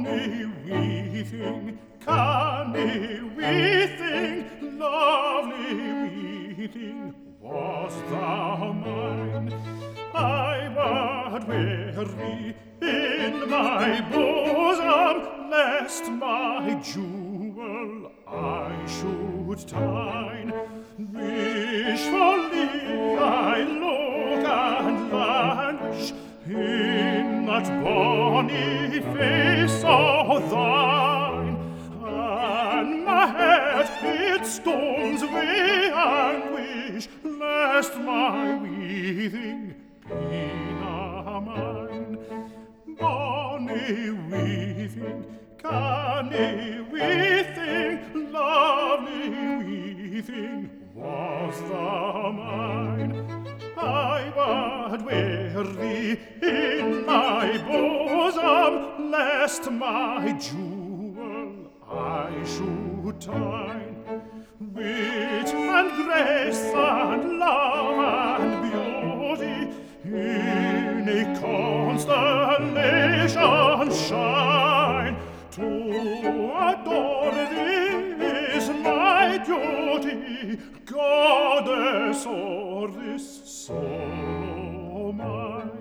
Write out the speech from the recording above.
bonny wee thing, canny wee thing, lovely wee thing, was thou mine. I would wear thee in my bosom, lest my jewel I should tine. Wishfully I look and languish in that bonny face of thine, and my head it stones wi' anguish, lest my wee thing be na mine. Bonny wee thing, canny wee thing, lovely wee thing, was thou mine. I would wear thee in my bosom, lest my jewel I should tine. Wit and grace and love and beauty in a constellation shine. To adore thee is my duty, goddess, or this soul mine.